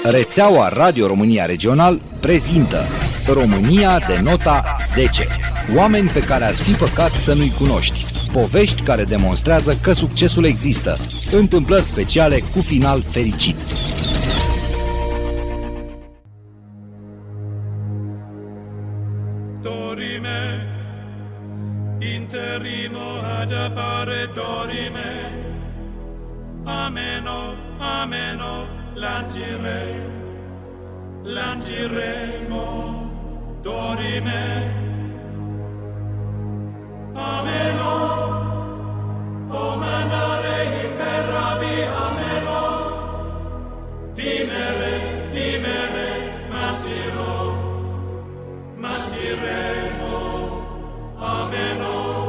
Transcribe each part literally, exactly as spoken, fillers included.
Rețeaua Radio România Regional prezintă România de nota zece. Oameni pe care ar fi păcat să nu-i cunoști. Povești care demonstrează că succesul există. Întâmplări speciale cu final fericit. Dorime, interimo ad appare dorime. Ameno, ameno, lancire, lanciremo, dorime. Ameno, o mandare imperavi, ameno, dimere, dimere, matiro, matiremo, ameno.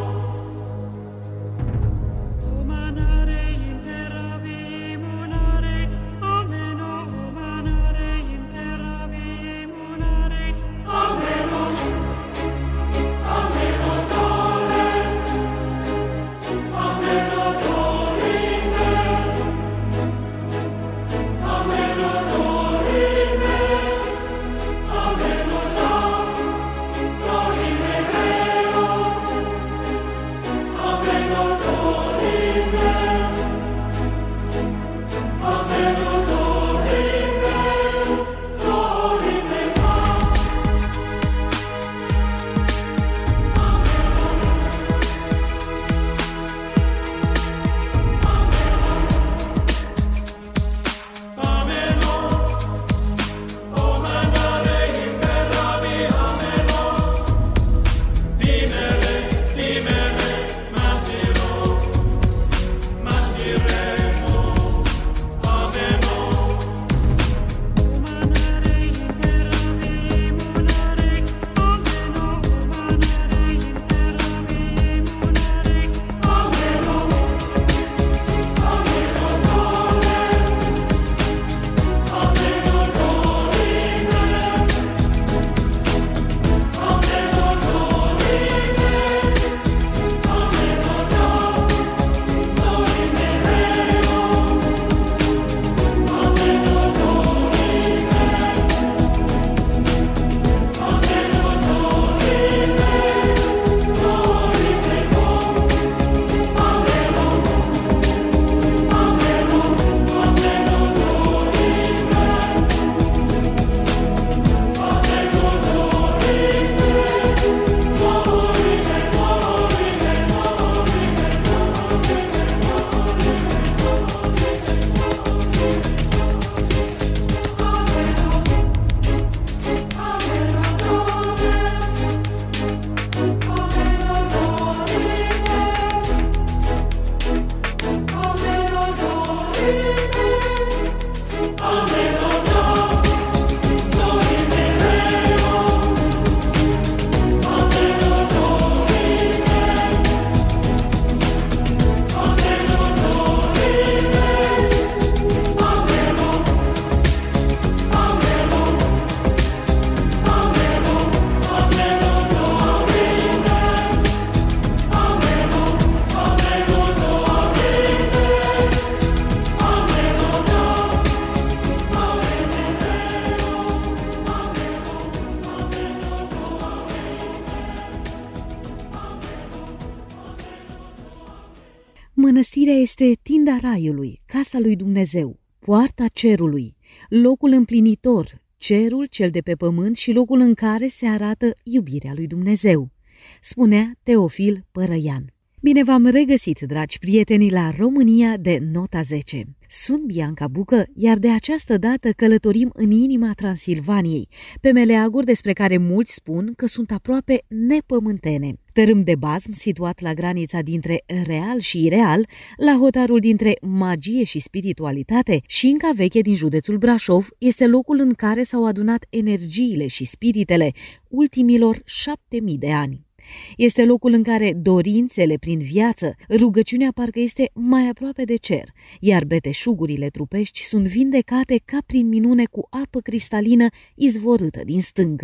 Mănăstirea este tinda Raiului, casa lui Dumnezeu, poarta cerului, locul împlinitor, cerul cel de pe pământ și locul în care se arată iubirea lui Dumnezeu, spunea Teofil Părăian. Bine v-am regăsit, dragi prieteni, la România de nota zece. Sunt Bianca Bucă, iar de această dată călătorim în inima Transilvaniei, pe meleaguri despre care mulți spun că sunt aproape nepământene. Tărâm de bazm situat la granița dintre real și ireal, la hotarul dintre magie și spiritualitate, Șinca Veche din județul Brașov este locul în care s-au adunat energiile și spiritele ultimilor șapte mii de ani. Este locul în care dorințele prind viață, rugăciunea parcă este mai aproape de cer, iar beteșugurile trupești sunt vindecate ca prin minune cu apă cristalină izvorâtă din stâncă.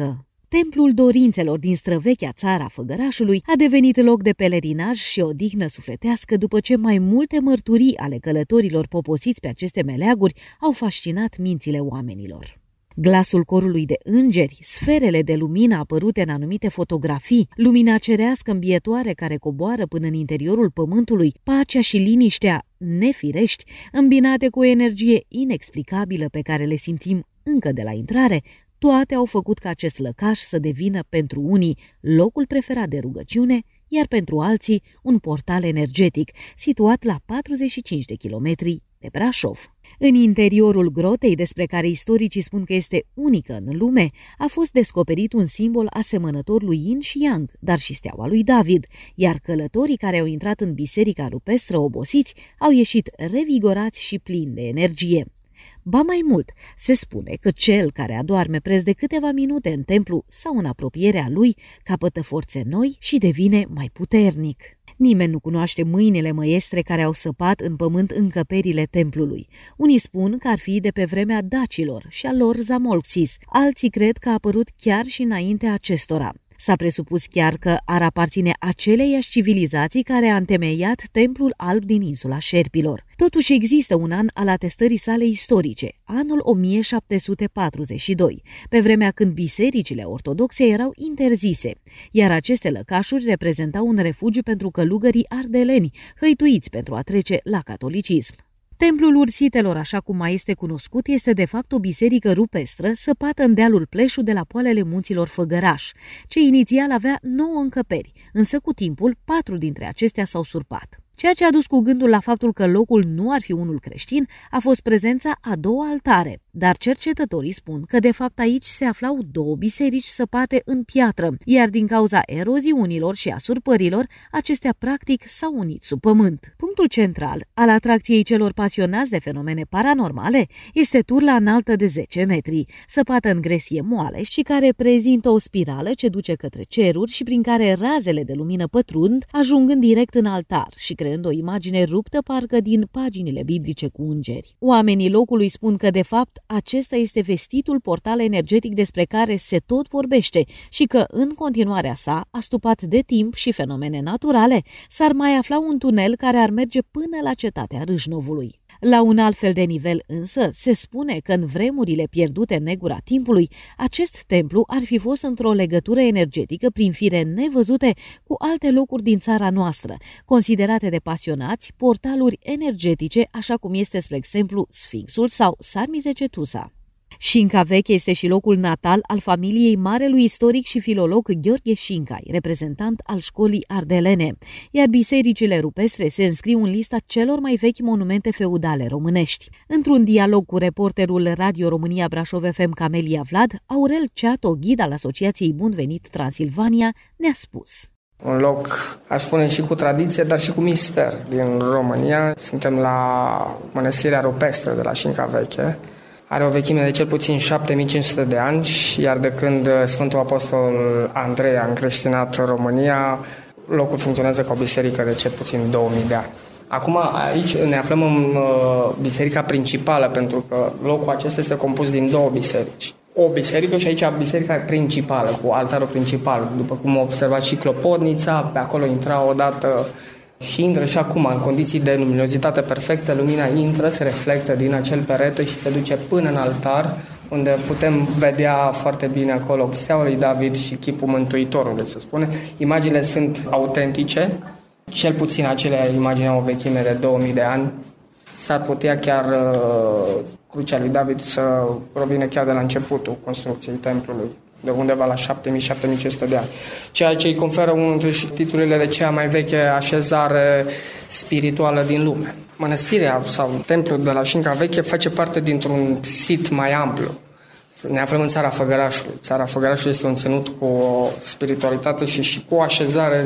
Templul Dorințelor din străvechea țara Făgărașului a devenit loc de pelerinaj și odihnă sufletească după ce mai multe mărturii ale călătorilor poposiți pe aceste meleaguri au fascinat mințile oamenilor. Glasul corului de îngeri, sferele de lumină apărute în anumite fotografii, lumina cerească îmbietoare care coboară până în interiorul pământului, pacea și liniștea nefirești, îmbinate cu o energie inexplicabilă pe care le simțim încă de la intrare, toate au făcut ca acest lăcaș să devină pentru unii locul preferat de rugăciune, iar pentru alții un portal energetic situat la patruzeci și cinci de kilometri de Brașov. În interiorul grotei, despre care istoricii spun că este unică în lume, a fost descoperit un simbol asemănător lui Yin și Yang, dar și steaua lui David, iar călătorii care au intrat în biserica rupestră obosiți au ieșit revigorați și plini de energie. Ba mai mult, se spune că cel care adorme preț de câteva minute în templu sau în apropierea lui capătă forțe noi și devine mai puternic. Nimeni nu cunoaște mâinile măiestre care au săpat în pământ încăperile templului. Unii spun că ar fi de pe vremea dacilor și a lor Zamolxis, alții cred că a apărut chiar și înaintea acestora. S-a presupus chiar că ar aparține aceleiași civilizații care a întemeiat templul alb din insula Șerpilor. Totuși există un an al atestării sale istorice, anul o mie șapte sute patruzeci și doi, pe vremea când bisericile ortodoxe erau interzise, iar aceste lăcașuri reprezentau un refugiu pentru călugării ardeleni, hăituiți pentru a trece la catolicism. Templul Ursitelor, așa cum mai este cunoscut, este de fapt o biserică rupestră săpată în dealul Pleșu de la poalele munților Făgăraș, ce inițial avea nouă încăperi, însă cu timpul patru dintre acestea s-au surpat. Ceea ce a dus cu gândul la faptul că locul nu ar fi unul creștin a fost prezența a două altare, dar cercetătorii spun că de fapt aici se aflau două biserici săpate în piatră, iar din cauza eroziunilor și a surpărilor, acestea practic s-au unit sub pământ. Punctul central al atracției celor pasionați de fenomene paranormale este turla înaltă de zece metri, săpată în gresie moale și care prezintă o spirală ce duce către ceruri și prin care razele de lumină pătrund, ajungând direct în altar și creând o imagine ruptă parcă din paginile biblice cu îngeri. Oamenii locului spun că de fapt acesta este vestitul portal energetic despre care se tot vorbește și că în continuarea sa, astupat de timp și fenomene naturale, s-ar mai afla un tunel care ar merge până la cetatea Râșnovului. La un alt fel de nivel însă, se spune că în vremurile pierdute în negura timpului, acest templu ar fi fost într-o legătură energetică prin fire nevăzute cu alte locuri din țara noastră, considerate de pasionați portaluri energetice, așa cum este, spre exemplu, Sfinxul sau Sarmizegetusa. Șinca Veche este și locul natal al familiei marelui istoric și filolog Gheorghe Șincai, reprezentant al școlii ardelene, iar bisericile rupestre se înscriu în lista celor mai vechi monumente feudale românești. Într-un dialog cu reporterul Radio România Brașov F M Camelia Vlad, Aurel Ceato, ghid al Asociației Bun Venit Transilvania, ne-a spus. Un loc, aș spune, și cu tradiție, dar și cu mister din România. Suntem la mănăstirea rupestră de la Șinca Veche. Are o vechime de cel puțin șapte mii cinci sute de ani, iar de când Sfântul Apostol Andrei a încreștinat România, locul funcționează ca o biserică de cel puțin două mii de ani. Acum aici ne aflăm în uh, biserica principală, pentru că locul acesta este compus din două biserici. O biserică și aici biserica principală, cu altarul principal. După cum a observat și clopotnița, pe acolo intra odată și intră și acum, în condiții de luminozitate perfectă, lumina intră, se reflectă din acel perete și se duce până în altar, unde putem vedea foarte bine acolo steaua lui David și chipul Mântuitorului, se spune. Imaginile sunt autentice, cel puțin acele imagini au o vechime de două mii de ani. S-ar putea chiar uh, crucea lui David să provină chiar de la începutul construcției templului, de undeva la șapte mii - șapte mii cinci sute de ani. Ceea ce îi conferă unul dintre titlurile de cea mai veche așezare spirituală din lume. Mănăstirea sau templul de la Șinca Veche face parte dintr-un sit mai amplu. Ne aflăm în țara Făgărașului. Țara Făgărașului este un ținut cu o spiritualitate și, și cu o așezare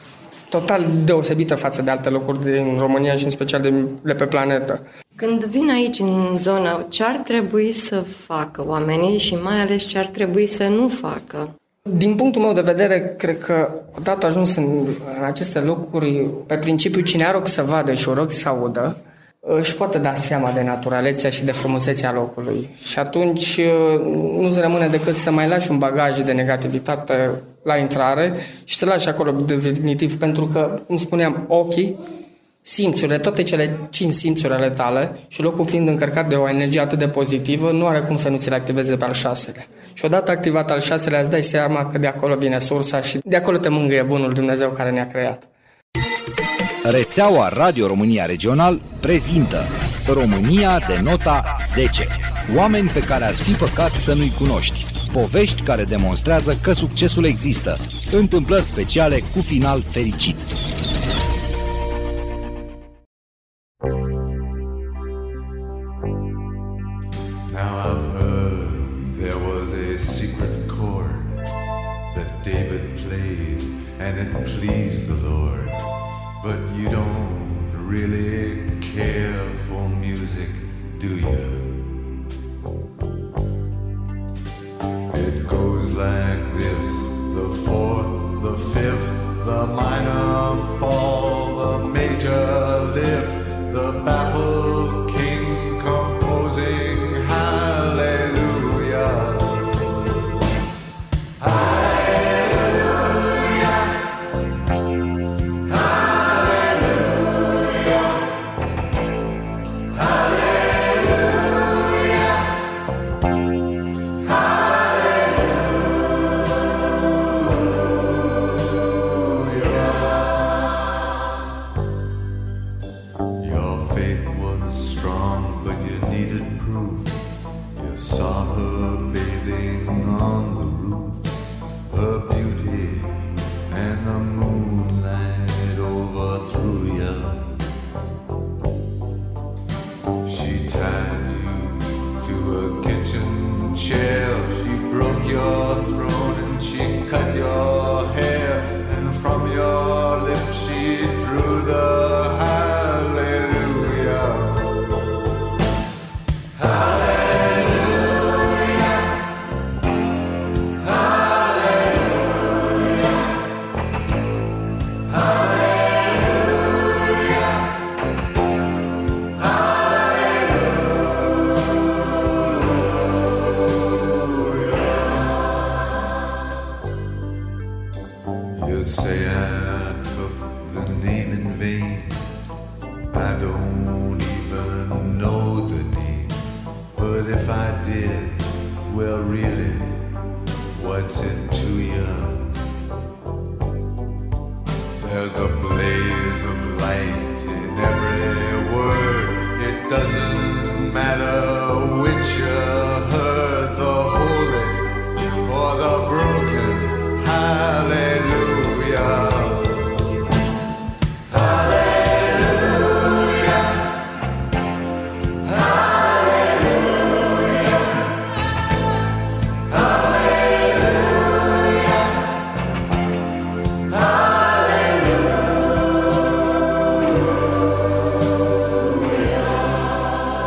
total deosebită față de alte locuri din România și în special de, de pe planetă. Când vin aici în zonă, ce ar trebui să facă oamenii și mai ales ce ar trebui să nu facă? Din punctul meu de vedere, cred că odată ajuns în, în aceste locuri, pe principiu cine are ochi să vadă și o rog să audă, își poate da seama de naturalețea și de frumusețea locului. Și atunci nu-ți rămâne decât să mai lași un bagaj de negativitate la intrare și să lași acolo definitiv, pentru că, cum spuneam, ochii, simțurile, toate cele cinci simțuri ale tale și locul fiind încărcat de o energie atât de pozitivă, nu are cum să nu ți le activeze pe al șaselea. Și odată activat al șaselea, îți dai seama că de acolo vine sursa și de acolo te mângâie bunul Dumnezeu care ne-a creat. Rețeaua Radio România Regional prezintă România de nota zece. Oameni pe care ar fi păcat să nu-i cunoști. Povești care demonstrează că succesul există. Întâmplări speciale cu final fericit. Now I've heard there was a secret chord that David played and it pleased the Lord. But you don't really care for music, do you? It goes like this: the fourth, the fifth, the minor fall, the major lift, the baffled king composing hallelujah. Hallelujah. Hallelujah. Hallelujah. Your faith was strong, but you needed proof. You saw her bathing on the roof, her beauty and the moonlight overthrew you. She tied you to a kitchen chair, she broke your throne and she cut your hair, and from your lips she drew the hallelujah. Hallelujah. Hallelujah. Hallelujah. Hallelujah. You say I took the name in vain. I don't even know the name. But if I did, well really, what's it to you? There's a blaze of light in every word. It doesn't matter which you heard, the holy or the broken. Hallelujah. Hallelujah. Hallelujah. Hallelujah. Hallelujah.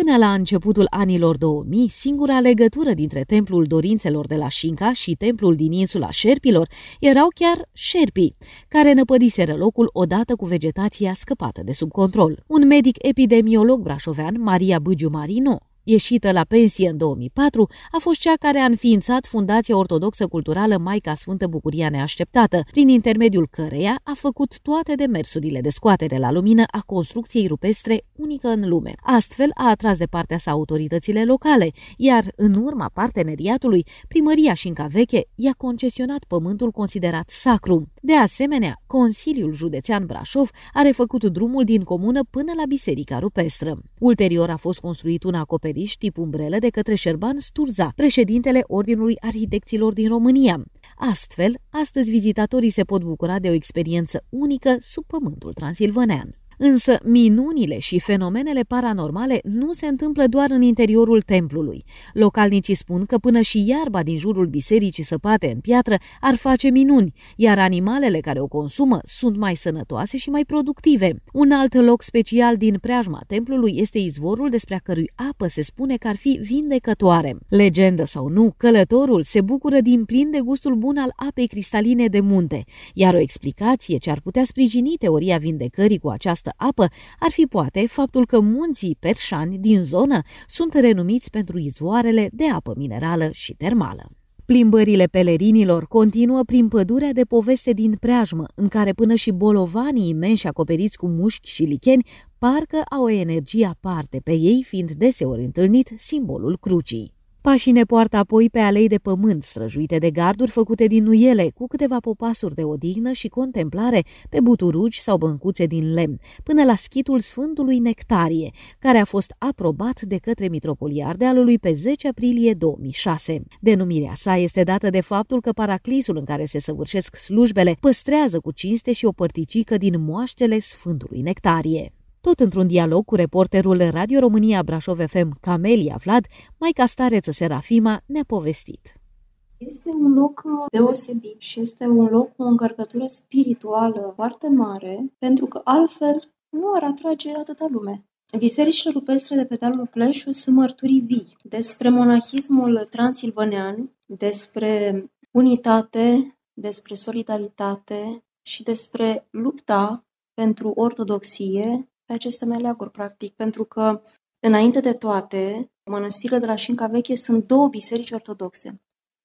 Până la începutul anilor două mii, singura legătură dintre templul dorințelor de la Șinca și templul din insula Șerpilor erau chiar șerpii, care năpădiseră locul odată cu vegetația scăpată de sub control. Un medic epidemiolog brașovean, Maria Bâgiu Marino, ieșită la pensie în două mii patru, a fost cea care a înființat Fundația Ortodoxă Culturală Maica Sfântă Bucuria Neașteptată, prin intermediul căreia a făcut toate demersurile de scoatere la lumină a construcției rupestre unică în lume. Astfel a atras de partea sa autoritățile locale, iar în urma parteneriatului, Primăria Șinca Veche i-a concesionat pământul considerat sacru. De asemenea, Consiliul Județean Brașov a refăcut drumul din comună până la Biserica Rupestră. Ulterior a fost construit un acoperiș tip umbrelă de către Șerban Sturza, președintele Ordinului Arhitecților din România. Astfel, astăzi vizitatorii se pot bucura de o experiență unică sub pământul transilvanean. Însă minunile și fenomenele paranormale nu se întâmplă doar în interiorul templului. Localnicii spun că până și iarba din jurul bisericii săpate în piatră ar face minuni, iar animalele care o consumă sunt mai sănătoase și mai productive. Un alt loc special din preajma templului este izvorul despre a cărui apă se spune că ar fi vindecătoare. Legendă sau nu, călătorul se bucură din plin de gustul bun al apei cristaline de munte, iar o explicație ce ar putea sprijini teoria vindecării cu această apă ar fi poate faptul că munții perșani din zonă sunt renumiți pentru izvoarele de apă minerală și termală. Plimbările pelerinilor continuă prin pădurea de poveste din preajmă, în care până și bolovanii imensi acoperiți cu mușchi și licheni parcă au o energie aparte, pe ei fiind deseori întâlnit simbolul crucii. Pașii ne poartă apoi pe alei de pământ, străjuite de garduri făcute din nuiele, cu câteva popasuri de odihnă și contemplare pe buturugi sau băncuțe din lemn, până la schitul Sfântului Nectarie, care a fost aprobat de către Mitropolia Ardealului pe zece aprilie două mii șase. Denumirea sa este dată de faptul că paraclisul în care se săvârșesc slujbele păstrează cu cinste și o părticică din moaștele Sfântului Nectarie. Tot într-un dialog cu reporterul Radio România Brașov F M, Camelia Vlad, maica stareță Serafima ne-a povestit. Este un loc deosebit și este un loc cu o încărcătură spirituală foarte mare, pentru că altfel nu ar atrage atâta lume. Bisericile rupestre de pe dealul Pleșu sunt mărturii vii despre monahismul transilvanean, despre unitate, despre solidaritate și despre lupta pentru ortodoxie pe aceste meleaguri, practic, pentru că, înainte de toate, mănăstirile de la Șinca Veche sunt două biserici ortodoxe.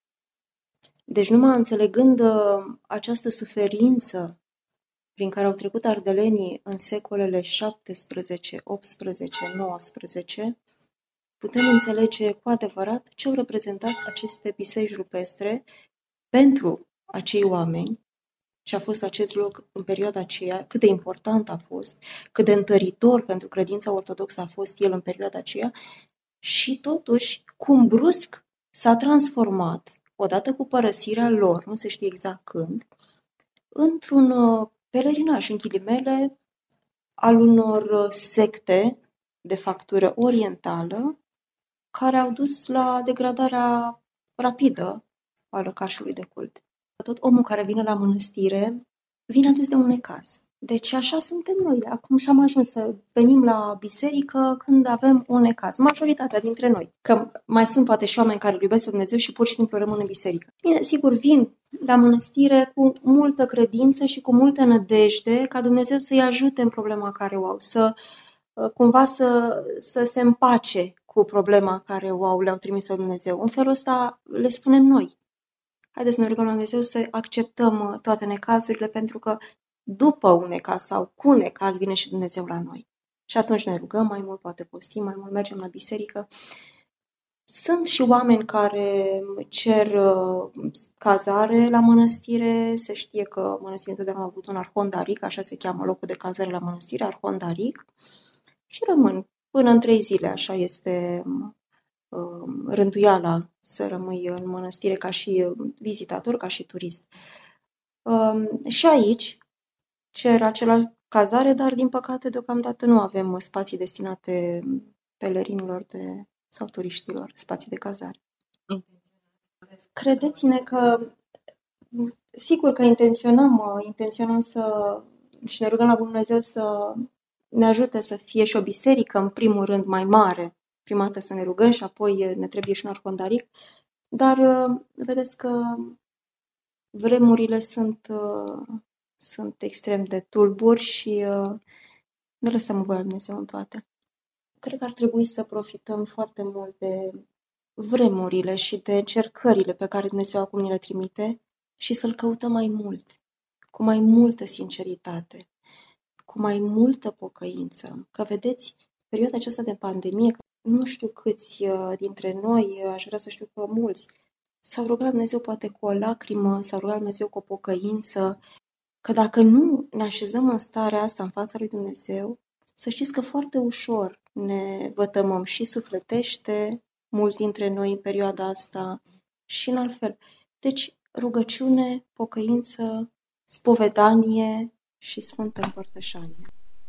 Deci, numai înțelegând uh, această suferință prin care au trecut ardelenii în secolele șaptesprezece, optsprezece, nouăsprezece, putem înțelege cu adevărat ce au reprezentat aceste biserici rupestre pentru acei oameni. Și a fost acest loc în perioada aceea, cât de important a fost, cât de întăritor pentru credința ortodoxă a fost el în perioada aceea și totuși cum brusc s-a transformat, odată cu părăsirea lor, nu se știe exact când, într-un pelerinaj, în ghilimele, al unor secte de factură orientală care au dus la degradarea rapidă a lăcașului de cult. Tot omul care vine la mănăstire vine adus de un necaz. Deci așa suntem noi. Acum și-am ajuns să venim la biserică când avem un necaz. Majoritatea dintre noi. Că mai sunt poate și oameni care îl iubesc pe Dumnezeu și pur și simplu rămân în biserică. Bine, sigur, vin la mănăstire cu multă credință și cu multă nădejde ca Dumnezeu să-i ajute în problema care o au. Să cumva să, să se împace cu problema care o au, le-au trimis-o Dumnezeu. În felul ăsta le spunem noi. Haideți să ne rugăm la Dumnezeu să acceptăm toate necazurile, pentru că după un necaz sau cu necaz vine și Dumnezeu la noi. Și atunci ne rugăm mai mult, poate postim mai mult, mergem la biserică. Sunt și oameni care cer cazare la mănăstire. Se știe că mănăstirea întotdeauna a avut un arhondaric, așa se cheamă locul de cazare la mănăstire, arhondaric. Și rămân până în trei zile, așa este rânduiala să rămâi în mănăstire ca și vizitator, ca și turist. Și aici cer același cazare, dar din păcate deocamdată nu avem spații destinate pelerinilor de, sau turiștilor, spații de cazare. Credeți-ne că sigur că intenționăm, intenționăm să și ne rugăm la Dumnezeu să ne ajute să fie și o biserică în primul rând mai mare prima dată să ne rugăm și apoi ne trebuie și un arhondaric. Dar vedeți că vremurile sunt, sunt extrem de tulburi și ne lăsăm în voia lui Dumnezeu în toate. Cred că ar trebui să profităm foarte mult de vremurile și de încercările pe care Dumnezeu acum ne le trimite și să-L căutăm mai mult, cu mai multă sinceritate, cu mai multă pocăință. Că vedeți, perioada aceasta de pandemie, nu știu câți dintre noi, aș vrea să știu că mulți, s-au rugat Dumnezeu poate cu o lacrimă, s-au rugat Dumnezeu cu o pocăință, că dacă nu ne așezăm în starea asta în fața lui Dumnezeu, să știți că foarte ușor ne vătămăm și sufletește, mulți dintre noi în perioada asta și în altfel. Deci rugăciune, pocăință, spovedanie și sfântă împărtășanie.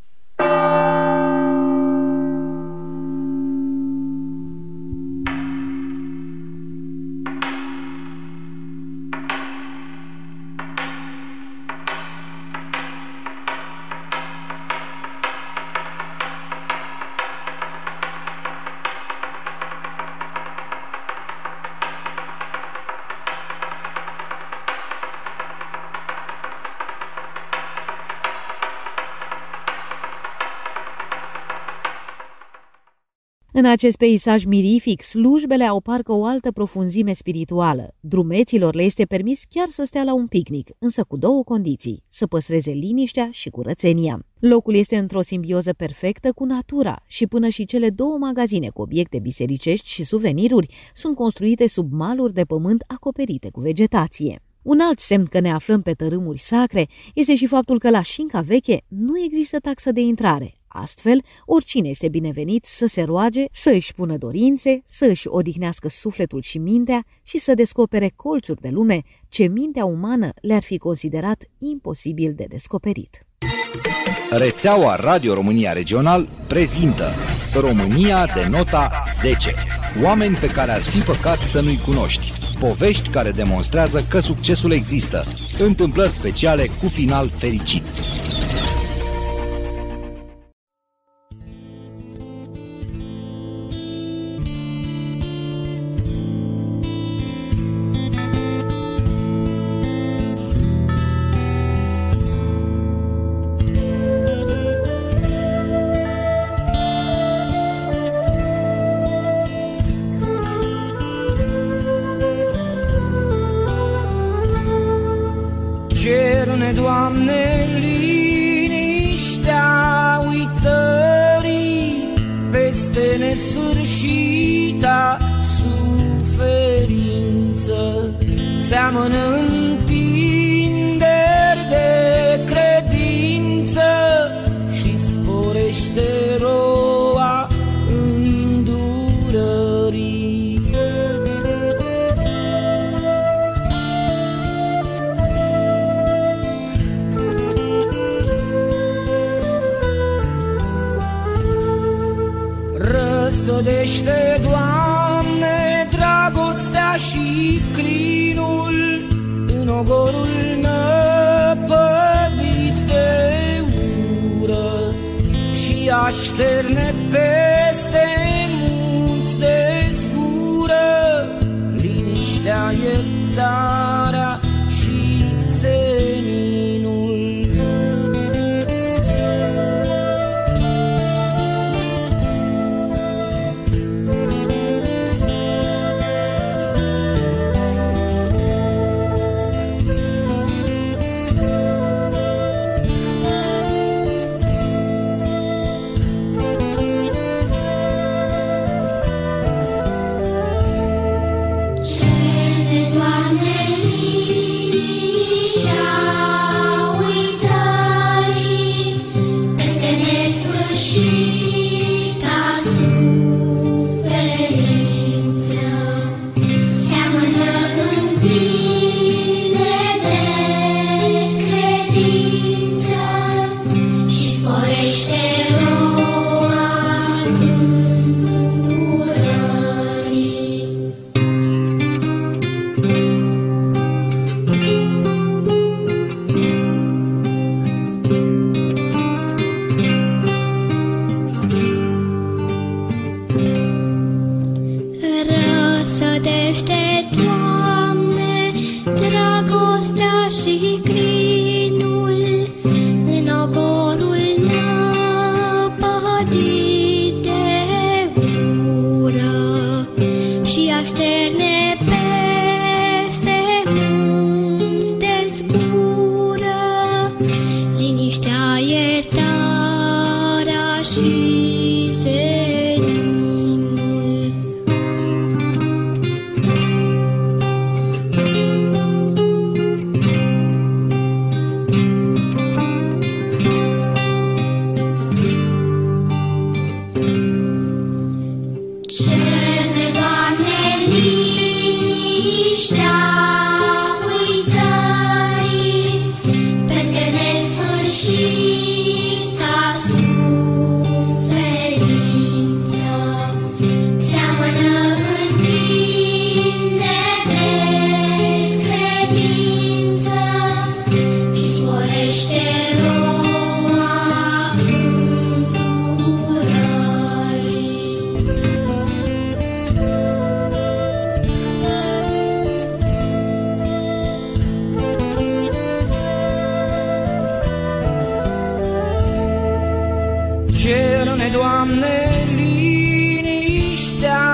În acest peisaj mirific, slujbele au parcă o altă profunzime spirituală. Drumeților le este permis chiar să stea la un picnic, însă cu două condiții, să păstreze liniștea și curățenia. Locul este într-o simbioză perfectă cu natura și până și cele două magazine cu obiecte bisericești și suveniruri sunt construite sub maluri de pământ acoperite cu vegetație. Un alt semn că ne aflăm pe tărâmuri sacre este și faptul că la Șinca Veche nu există taxă de intrare. Astfel, oricine este binevenit să se roage, să își pună dorințe, să își odihnească sufletul și mintea și să descopere colțuri de lume ce mintea umană le-ar fi considerat imposibil de descoperit. Rețeaua Radio România Regional prezintă România de nota zece. Oameni pe care ar fi păcat să nu-i cunoști. Povești care demonstrează că succesul există. Întâmplări speciale cu final fericit. Cer-ne, Doamne, liniștea uitării peste nesfârșita suferință. Seamănă întinderi de credință și sporește roa îndurării. Răsădește, Doamne, dragostea și crinul în ogorul năpădit de ură și așterne peste munți de zgură liniștea, iertarea și seninul. Cere, Doamne, și crinul în ogorul năpădit de ură și așterne peste munți de zgură liniștea, iertarea și Cere-ne, Doamne, liniștea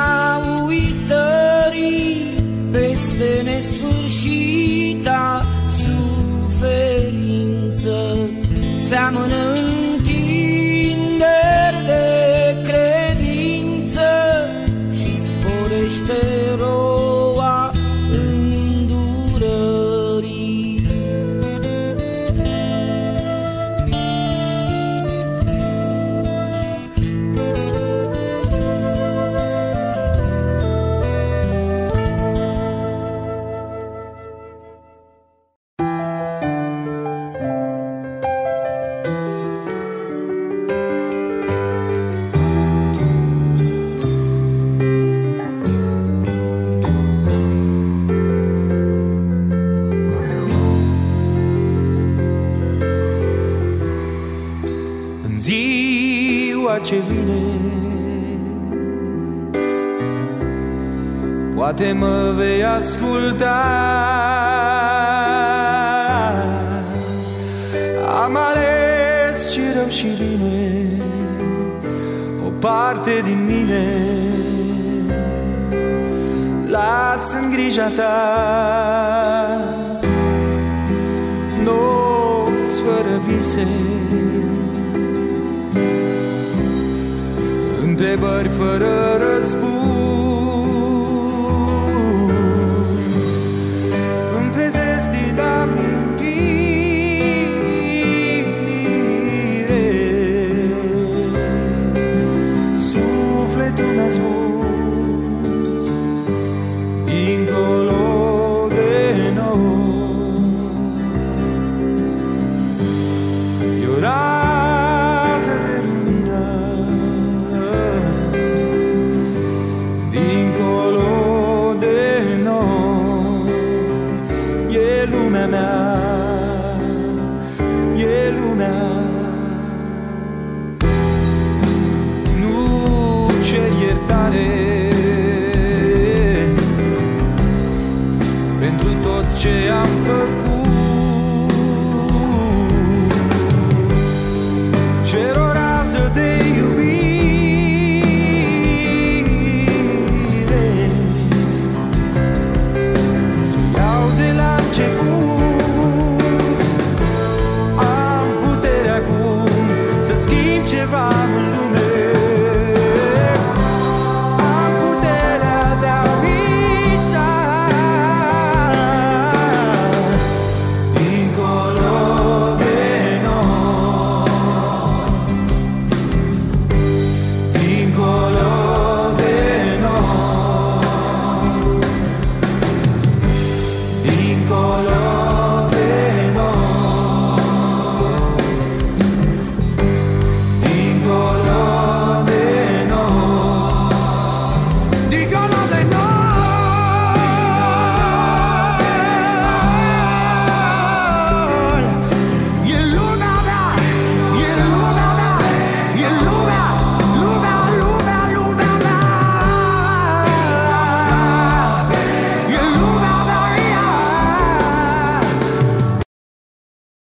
uitării peste nesfârșita suferință. Seamănă întinderi de credință și sporește roa îndurării. Ce vine, poate mă vei asculta. Am ales și rău și bine, o parte din mine las în grija ta. Nopți fără vise, întrebări fără răspuns. Îmi trezesc din amintire, sufletul ascuns dincolo de noi. E o rază de lumină dincolo de noi. E lumea mea, e lumea. Nu cer iertare pentru tot ce am făcut. Cer o rază de iubire, să iau de la început. Am puterea acum să schimb ceva